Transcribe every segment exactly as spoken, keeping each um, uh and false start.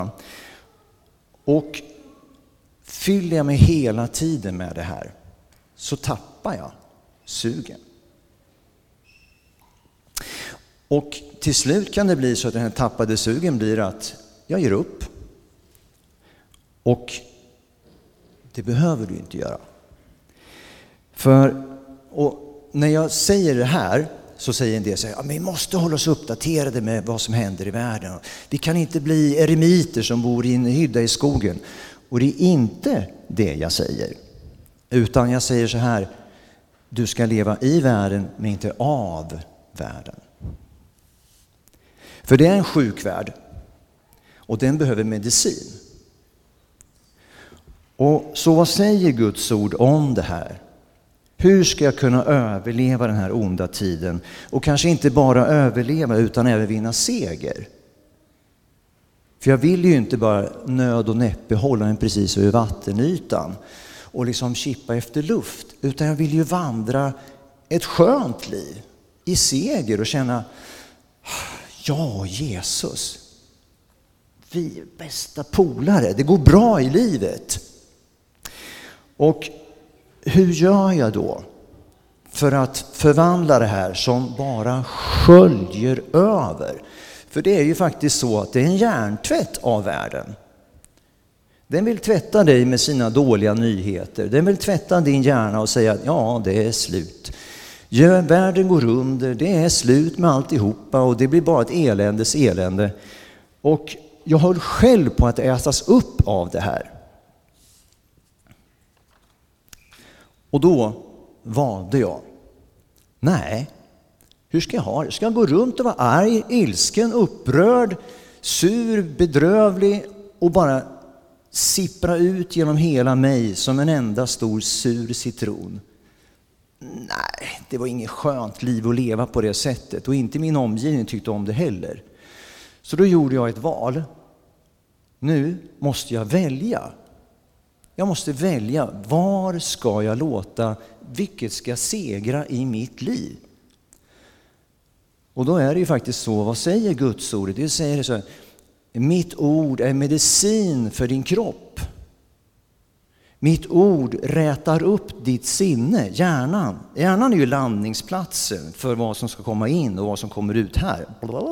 Och fyller jag mig hela tiden med det här så tappar jag sugen. Och till slut kan det bli så att den här tappade sugen blir att jag ger upp. Och det behöver du inte göra. För och när jag säger det här så säger en del så här, ja, men vi måste hålla oss uppdaterade med vad som händer i världen. Vi kan inte bli eremiter som bor i en hydda i skogen. Och det är inte det jag säger. Utan jag säger så här, du ska leva i världen men inte av världen. För det är en sjuk värld och den behöver medicin. Och så vad säger Guds ord om det här? Hur ska jag kunna överleva den här onda tiden? Och kanske inte bara överleva utan även vinna seger. För jag vill ju inte bara nöd och näppe hålla mig precis över vattenytan och liksom kippa efter luft. Utan jag vill ju vandra ett skönt liv i seger och känna, ja Jesus, vi är bästa polare, det går bra i livet. Och hur gör jag då för att förvandla det här som bara sköljer över? För det är ju faktiskt så att det är en hjärntvätt av världen. Den vill tvätta dig med sina dåliga nyheter. Den vill tvätta din hjärna och säga att ja, det är slut. Ja, världen går under, det är slut med alltihopa och det blir bara ett eländes elände. Och jag höll själv på att ätas upp av det här. Och då valde jag, nej, hur ska jag ha det? Ska jag gå runt och vara arg, ilsken, upprörd, sur, bedrövlig och bara sippra ut genom hela mig som en enda stor sur citron? Nej, det var inget skönt liv att leva på det sättet och inte min omgivning tyckte om det heller. Så då gjorde jag ett val. Nu måste jag välja. Jag måste välja, var ska jag låta, vilket ska segra i mitt liv? Och då är det ju faktiskt så, vad säger Guds ord? Det säger så här, mitt ord är medicin för din kropp. Mitt ord rätar upp ditt sinne, hjärnan. Hjärnan är ju landningsplatsen för vad som ska komma in och vad som kommer ut här.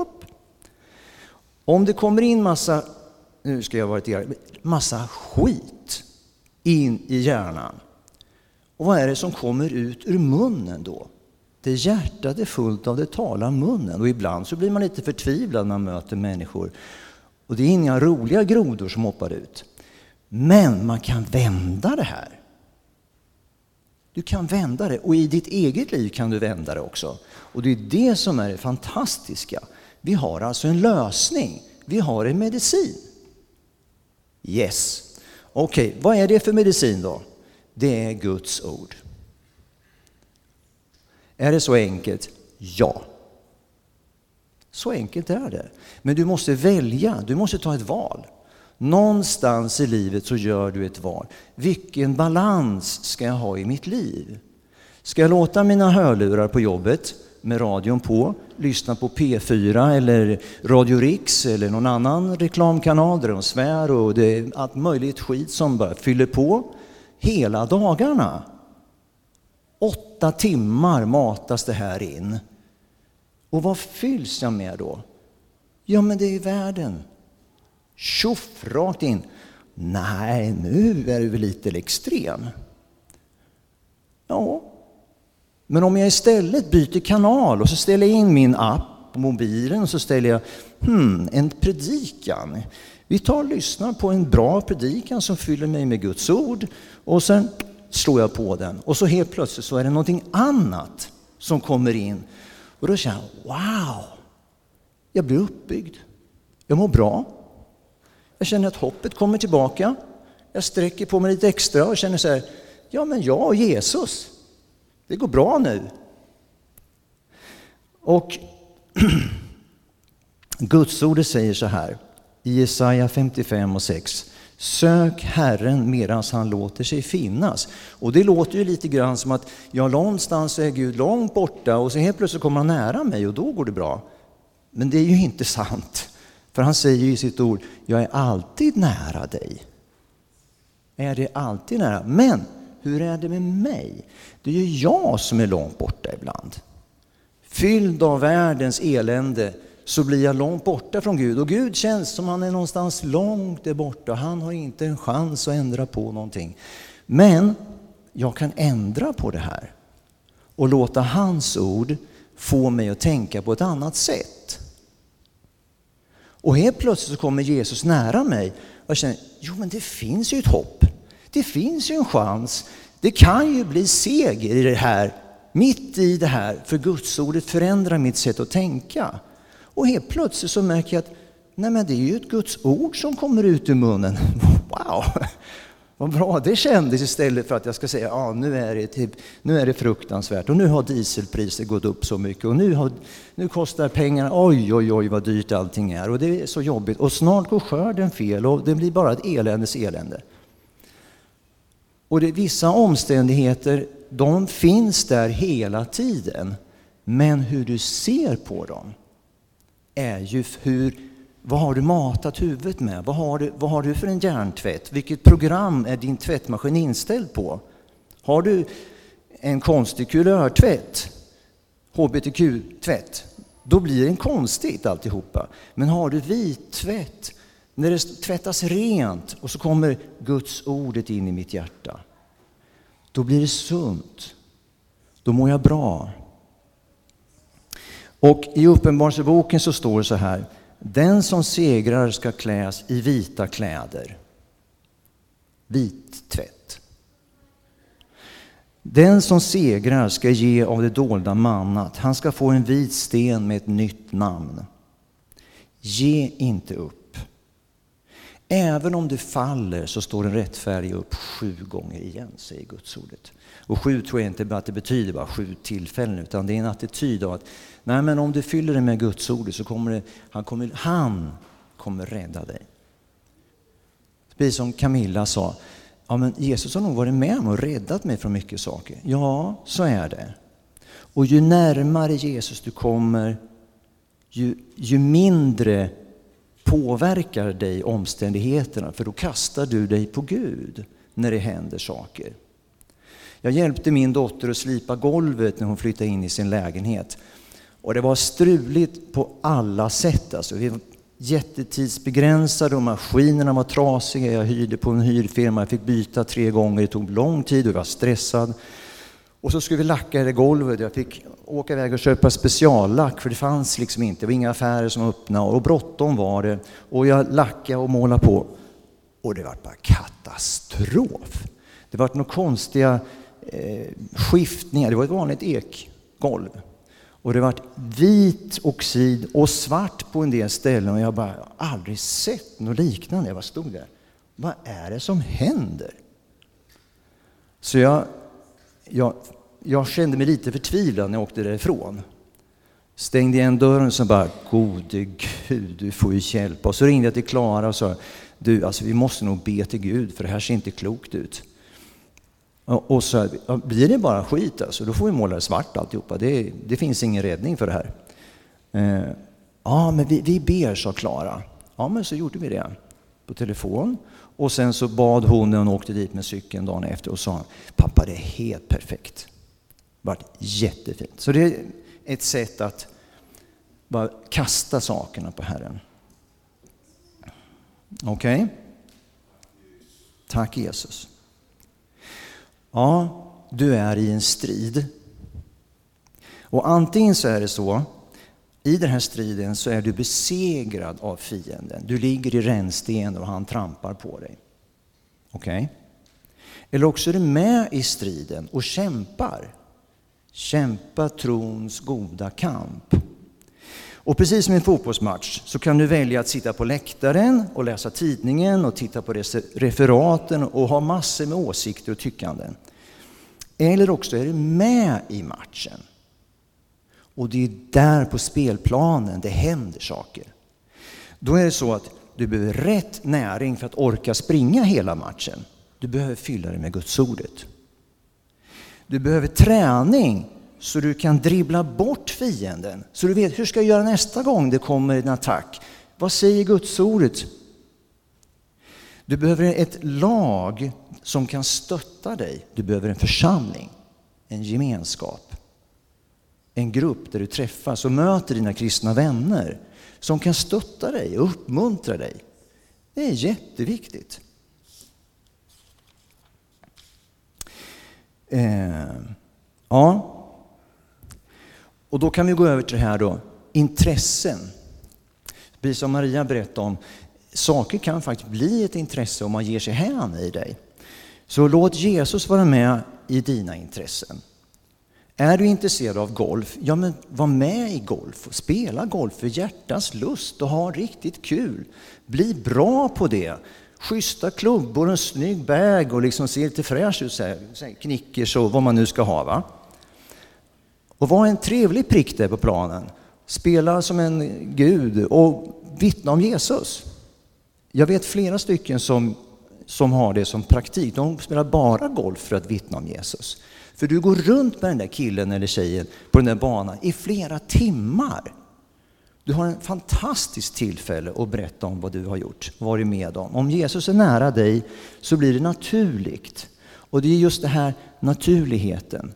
Om det kommer in massa, nu ska jag vara ett massa skit in i hjärnan. Och vad är det som kommer ut ur munnen då? Det hjärtat är fullt av, det talar munnen. Och ibland så blir man lite förtvivlad när man möter människor. Och det är inga roliga grodor som hoppar ut. Men man kan vända det här. Du kan vända det. Och i ditt eget liv kan du vända det också. Och det är det som är det fantastiska. Vi har alltså en lösning. Vi har en medicin. Yes. Okej, okay, vad är det för medicin då? Det är Guds ord. Är det så enkelt? Ja. Så enkelt är det. Men du måste välja, du måste ta ett val. Någonstans i livet så gör du ett val. Vilken balans ska jag ha i mitt liv? Ska jag låta mina hörlurar på jobbet med radion på, lyssna på P fyra eller Radio Riks eller någon annan reklamkanal där de svär och det är allt möjligt skit som bara fyller på hela dagarna? Åtta timmar matas det här in. Och vad fylls jag med då? Ja, men det är världen. Tjoff, rakt in. Nej, nu är du väl lite extrem. Ja. Men om jag istället byter kanal och så ställer jag in min app på mobilen och så ställer jag hmm, en predikan. Vi tar och lyssnar på en bra predikan som fyller mig med Guds ord och sen slår jag på den. Och så helt plötsligt så är det någonting annat som kommer in. Och då känner jag, wow, jag blir uppbyggd. Jag mår bra. Jag känner att hoppet kommer tillbaka. Jag sträcker på mig lite extra och känner så här, ja men jag och Jesus, det går bra nu. Och Guds ord säger så här i Jesaja femtiofem och sex. Sök Herren medan han låter sig finnas. Och det låter ju lite grann som att ja, någonstans är Gud långt borta och så helt plötsligt kommer han nära mig och då går det bra. Men det är ju inte sant. För han säger i sitt ord, jag är alltid nära dig. Är det alltid nära? Men hur är det med mig? Det är ju jag som är långt borta ibland. Fylld av världens elände så blir jag långt borta från Gud. Och Gud känns som han är någonstans långt där borta. Han har inte en chans att ändra på någonting. Men jag kan ändra på det här. Och låta hans ord få mig att tänka på ett annat sätt. Och helt plötsligt så kommer Jesus nära mig. Och jag känner, jo men det finns ju ett hopp. Det finns ju en chans. Det kan ju bli seger i det här. Mitt i det här. För Guds ordet förändrar mitt sätt att tänka. Och helt plötsligt så märker jag att nej men det är ju ett Guds ord som kommer ut ur munnen. Wow! Vad bra det kändes, istället för att jag ska säga ja, nu är det typ, nu är det fruktansvärt och nu har dieselpriset gått upp så mycket och nu har nu kostar pengarna, oj oj oj vad dyrt allting är och det är så jobbigt och snart går skörden fel och det blir bara ett eländes elände. Och det är vissa omständigheter, de finns där hela tiden, men hur du ser på dem är ju hur, vad har du matat huvudet med? Vad har du, vad har du för en hjärntvätt? Vilket program är din tvättmaskin inställd på? Har du en konstig kulörtvätt, H B T Q-tvätt, då blir det konstigt alltihopa. Men har du vit tvätt, när det tvättas rent och så kommer Guds ordet in i mitt hjärta, då blir det sunt. Då mår jag bra. Och i Uppenbarelseboken så står det så här: den som segrar ska kläs i vita kläder. Vit tvätt. Den som segrar ska ge av det dolda mannat. Han ska få en vit sten med ett nytt namn. Ge inte upp. Även om du faller så står den rättfärdige upp sju gånger igen, säger Guds ordet. Och sju tror jag inte bara att det betyder bara sju tillfällen, utan det är en attityd av att nej, men om du fyller det med Guds ord så kommer det, han, kommer, han kommer rädda dig. Precis som Camilla sa, ja, men Jesus har nog varit med och räddat mig från mycket saker. Ja, så är det. Och ju närmare Jesus du kommer, ju, ju mindre påverkar dig omständigheterna, för då kastar du dig på Gud när det händer saker. Jag hjälpte min dotter att slipa golvet när hon flyttade in i sin lägenhet. Och det var struligt på alla sätt. Alltså, vi var jättetidsbegränsade och maskinerna var trasiga. Jag hyrde på en hyrfirma, jag fick byta tre gånger. Det tog lång tid och jag var stressad. Och så skulle vi lacka det golvet. Jag fick åka iväg och köpa speciallack, för det fanns liksom inte. Det var inga affärer som öppnade och bråttom var det. Och jag lackade och målade på. Och det var bara katastrof. Det var några konstiga eh, skiftningar. Det var ett vanligt ekgolv. Och det var vit oxid och svart på en del ställen. Och jag bara aldrig sett något liknande. Jag bara stod där. Vad är det som händer? Så jag, jag, jag kände mig lite förtvivlad när jag åkte därifrån. Stängde igen dörren och så bara, gode Gud, du får ju hjälpa. Och så ringde jag till Klara och sa, du, alltså vi måste nog be till Gud, för det här ser inte klokt ut. Och, och så blir det bara skit, alltså, då får vi måla det svart alltihopa. Det, det finns ingen räddning för det här. Eh, ja, men vi, vi ber, sa Klara. Ja, men så gjorde vi det på telefon. Och sen så bad hon när hon åkte dit med cykeln dagen efter och sa, pappa, det är helt perfekt. Det var jättefint. Så det är ett sätt att bara kasta sakerna på Herren. Okej? Okay? Tack Jesus. Ja, du är i en strid. Och antingen så är det så, i den här striden så är du besegrad av fienden. Du ligger i rännsten och han trampar på dig. Okej? Okay? Eller också är du med i striden och kämpar. Kämpa trons goda kamp. Och precis som i en fotbollsmatch så kan du välja att sitta på läktaren och läsa tidningen och titta på referaten och ha massor med åsikter och tyckanden. Eller också är du med i matchen. Och det är där på spelplanen det händer saker. Då är det så att du behöver rätt näring för att orka springa hela matchen. Du behöver fylla det med Guds ordet. Du behöver träning så du kan dribbla bort fienden. Så du vet, hur ska jag göra nästa gång det kommer en attack? Vad säger Guds ordet? Du behöver ett lag som kan stötta dig. Du behöver en församling, en gemenskap, en grupp där du träffas och möter dina kristna vänner som kan stötta dig och uppmuntra dig. Det är jätteviktigt. Eh, ja, och då kan vi gå över till det här då, intressen. Precis som Maria berättade om, saker kan faktiskt bli ett intresse om man ger sig hän i dig. Så låt Jesus vara med i dina intressen. Är du intresserad av golf, ja men var med i golf och spela golf för hjärtas lust och ha riktigt kul. Bli bra på det. Schyssta klubbor och en snygg bag och liksom se lite fräsch ut, så här, så här, knickers och vad man nu ska ha, va? Och var en trevlig prick där på planen. Spela som en gud och vittna om Jesus. Jag vet flera stycken som, som har det som praktik. De spelar bara golf för att vittna om Jesus. För du går runt med den där killen eller tjejen på den där banan i flera timmar. Du har en fantastisk tillfälle att berätta om vad du har gjort, varit med om. Om Jesus är nära dig så blir det naturligt. Och det är just det här naturligheten.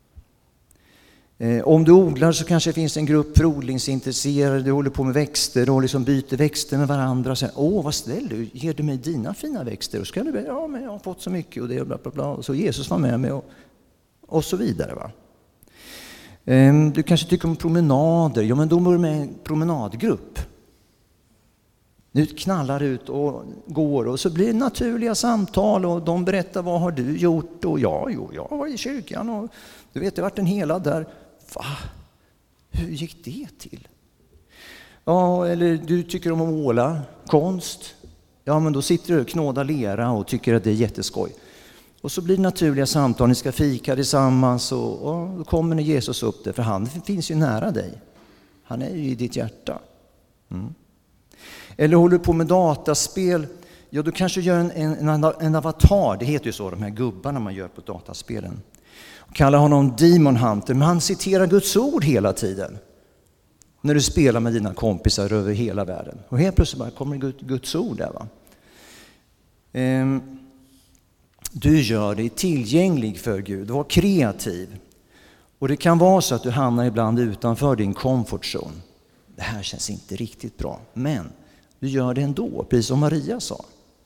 Eh, om du odlar så kanske det finns en grupp för odlingsintresserade. Du håller på med växter och liksom byter växter med varandra. Och säger, åh vad snäll du, ger du mig dina fina växter? Och så kan du säga, ja men jag har fått så mycket och det bla bla bla. Och så Jesus var med mig och, och så vidare, va. Du kanske tycker om promenader. Ja, men då är du med en promenadgrupp. Nu knallar ut och går och så blir det naturliga samtal och de berättar vad har du gjort och ja, jo, jag var i kyrkan och du vet, det har varit en hela där. Va? Hur gick det till? Ja, eller du tycker om att måla konst. Ja, men då sitter du och knådar lera och tycker att det är jätteskoj. Och så blir det naturliga samtal, ni ska fika tillsammans och, och då kommer Jesus upp där, för han finns ju nära dig. Han är ju i ditt hjärta. Mm. Eller håller du på med dataspel, ja då kanske du gör en, en, en avatar, det heter ju så, de här gubbarna man gör på dataspelen. Och kallar honom Demon Hunter, men han citerar Guds ord hela tiden. När du spelar med dina kompisar över hela världen. Och helt plötsligt bara kommer det Guds ord där, va. Ehm. Du gör dig tillgänglig för Gud. Var kreativ. Och det kan vara så att du hamnar ibland utanför din comfort zone. Det här känns inte riktigt bra. Men du gör det ändå, precis som Maria sa.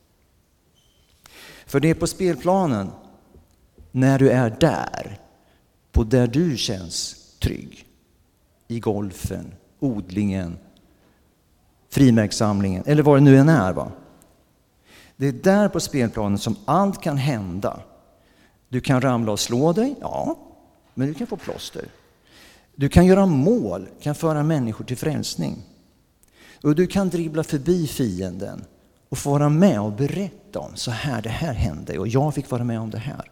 För det är på spelplanen, när du är där, på där du känns trygg. I golfen, odlingen, frimärkssamlingen eller vad det nu än är, va. Det är där på spelplanen som allt kan hända. Du kan ramla och slå dig, ja, men du kan få plåster. Du kan göra mål, kan föra människor till frälsning. Och du kan dribbla förbi fienden och få vara med och berätta om så här, det här hände och jag fick vara med om det här.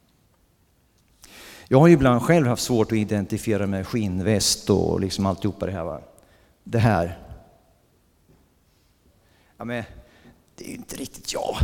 Jag har ju ibland själv haft svårt att identifiera med skinnväst och liksom alltihopa det här, va. Det här. Ja, men det är ju inte riktigt jag.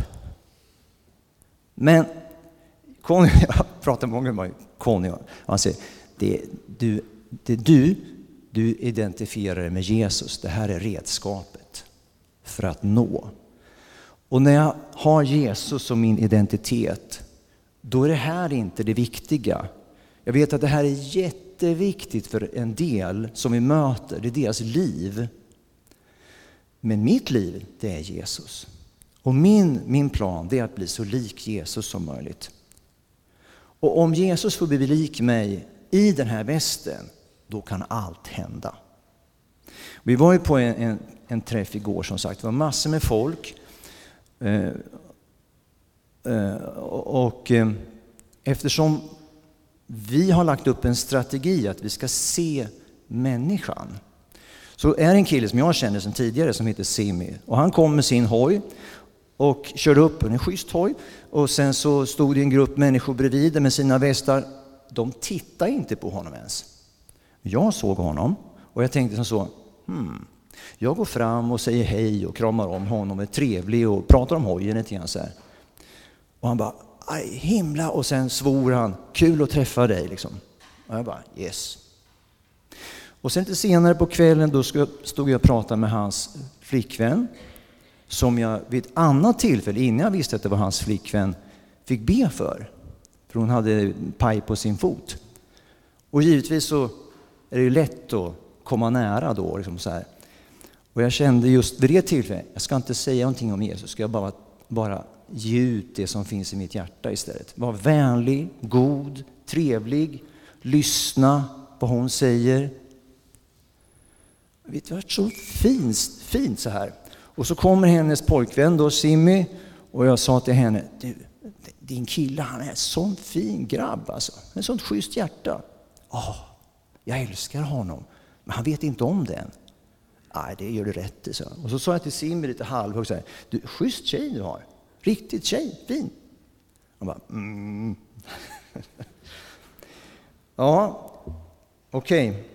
Men Conny, jag pratar många med Conny, han säger, det, du, det du, du identifierar dig med Jesus, det här är redskapet för att nå. Och när jag har Jesus som min identitet, då är det här inte det viktiga. Jag vet att det här är jätteviktigt för en del som vi möter, det är deras liv. Men mitt liv, det är Jesus. Och min, min plan, det är att bli så lik Jesus som möjligt. Och om Jesus får bli lik mig i den här västen, då kan allt hända. Vi var ju på en, en, en träff igår, som sagt. Det var massor med folk. Eh, eh, och eh, eftersom vi har lagt upp en strategi att vi ska se människan, så är det en kille som jag känner sedan tidigare som heter Simi. Och han kom med sin hoj och körde upp en schysst hoj. Och sen så stod det en grupp människor bredvid med sina västar. De tittade inte på honom ens. Jag såg honom och jag tänkte som så, hmm. Jag går fram och säger hej och kramar om honom, är trevlig och pratar om hojen lite grann så här. Och han bara, aj, himla, och sen svor han, kul att träffa dig liksom. Och jag bara, yes. Och sen lite senare på kvällen då stod jag och pratade med hans flickvän, som jag vid ett annat tillfälle, innan jag visste att det var hans flickvän, fick be för. För hon hade paj på sin fot. Och givetvis så är det ju lätt att komma nära då. Liksom så här. Och jag kände just vid det tillfället, jag ska inte säga någonting om Jesus, ska jag bara, bara ge ut det som finns i mitt hjärta istället. Var vänlig, god, trevlig, lyssna på vad hon säger. Det var så fint, fint så här. Och så kommer hennes pojkvän då, Simmy, och jag sa till henne, du, din kille, han är en sån fin grabb alltså. En sån schysst hjärta. Ja, oh, jag älskar honom. Men han vet inte om det än. Nej, det gör du rätt i, så. Och så sa jag till Simmy lite halvhögt så här, du, schysst tjej du har. Riktigt tjej, fin. Han bara, mm. Ja, okej. Okay.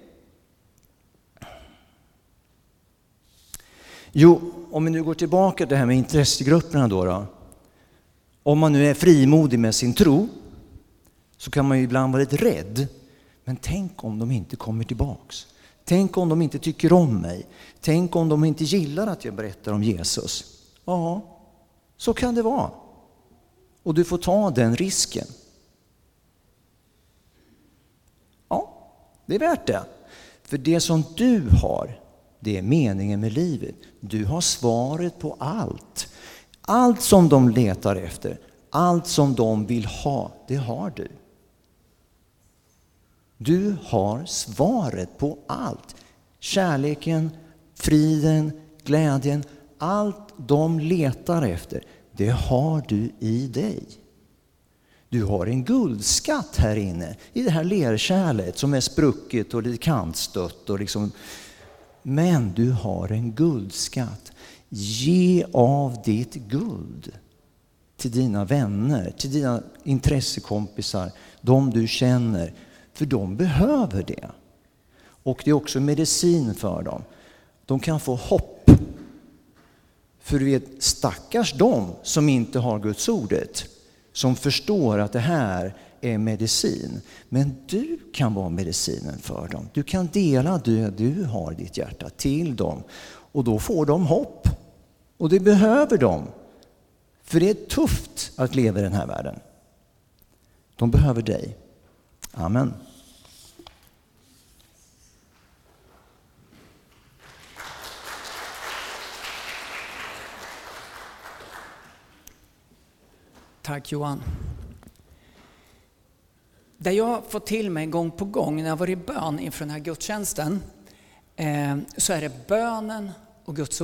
Jo, om vi nu går tillbaka till det här med intressegrupperna då, då. Om man nu är frimodig med sin tro så kan man ju ibland vara lite rädd. Men tänk om de inte kommer tillbaks. Tänk om de inte tycker om mig. Tänk om de inte gillar att jag berättar om Jesus. Ja, så kan det vara. Och du får ta den risken. Ja, det är värt det. För det som du har, det är meningen med livet. Du har svaret på allt. Allt som de letar efter, allt som de vill ha, det har du. Du har svaret på allt. Kärleken, friden, glädjen, allt de letar efter, det har du i dig. Du har en guldskatt här inne i det här lerkärlet som är sprucket och lite kantstött och liksom. Men du har en guldskatt. Ge av ditt guld till dina vänner, till dina intressekompisar, de du känner, för de behöver det. Och det är också medicin för dem. De kan få hopp. För du vet, stackars de som inte har Guds ordet, som förstår att det här är medicin. Men du kan vara medicinen för dem. Du kan dela det du har i ditt hjärta till dem. Och då får de hopp. Och det behöver de. För det är tufft att leva i den här världen. De behöver dig. Amen. Tack Johan. Det jag får till mig gång på gång när jag var i bön inför den här gudstjänsten, eh, så är det bönen och Guds